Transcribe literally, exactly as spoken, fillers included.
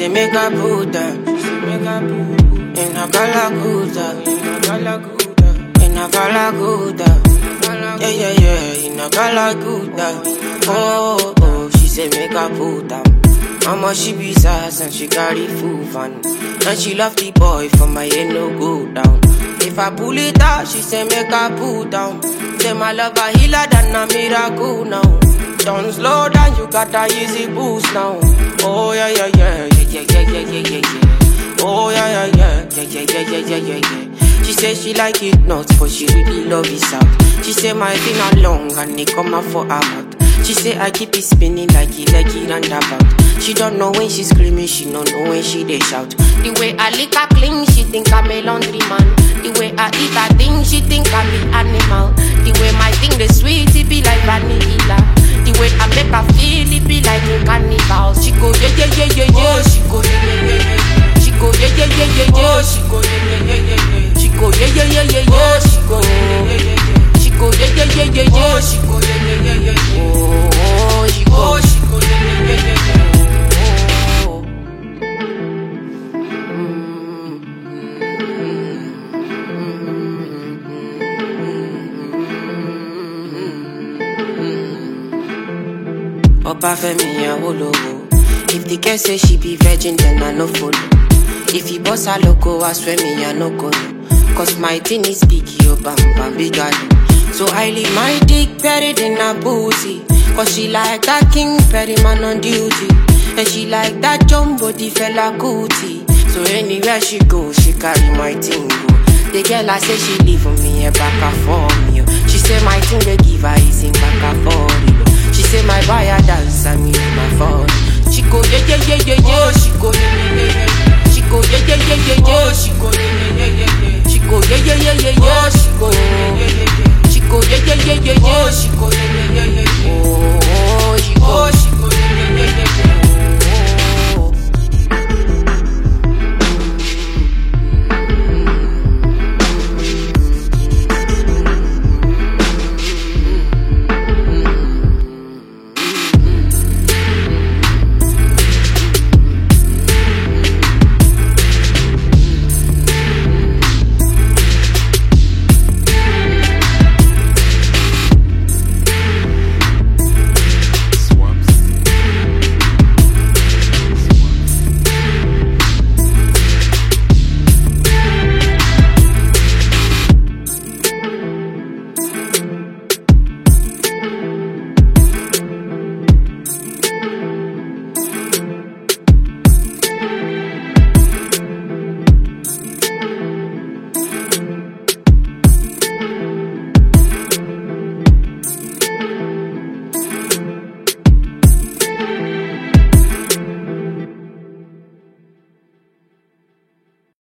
say make her put that. She say make her put in a Galaguda, in a Galaguda, in a Galaguda. Yeah, yeah, yeah, in a Galaguda. Oh, oh, she say make her put that. Mama she be sass and she carry full van. And she love the boy for my head no go down. If I pull it out, she say make her pull down. Say my love a healer than a miracle now. Don't slow down, you got a easy boost now. Oh yeah yeah yeah yeah yeah yeah yeah yeah yeah. Oh yeah yeah yeah yeah yeah yeah yeah yeah yeah. She say she like it nuts, but she really love it out. She say my finger long and it come out for her mouth. She say I keep it spinning like it like it and about. She don't know when she screaming, she don't know when she they shout. The way I lick her clean, she think I'm a laundry man. The way I eat her thing, she think I'm an animal. The way my thing the sweet, it be like vanilla. The way I make her feel, it be like a carnival. She go yeah yeah yeah yeah yeah. She go yeah yeah yeah yeah. She go yeah yeah yeah yeah yeah. She go yeah yeah yeah yeah yeah. She go yeah yeah yeah yeah yeah. She go yeah yeah yeah yeah yeah. She go yeah yeah yeah yeah yeah. She go yeah yeah yeah yeah yeah. Oh, she go, she go yeah yeah yeah yeah yeah. Opa Femi Awolowo. If the girl say she be virgin, then I no follow. If he boss her loco, I swear me I no go. Cause my thing is big, yo bam bam big guy. So I leave my dick buried in her booty. Cause she like that King Perry man on duty. And she like that jumbo the fella cootie. So anywhere she go, she carry my thing go. The girl I say she leave for me a back and for me. She say my thing they give her is in back and for me. She say my buyer dance and me my phone. She go yeah yeah yeah yeah yeah. She go yeah yeah yeah yeah. She go yeah yeah yeah yeah yeah. She go yeah yeah yeah yeah yeah. She go yeah yeah yeah yeah yeah. She go yeah yeah yeah yeah. She go yeah yeah yeah yeah yeah. She go yeah yeah yeah yeah.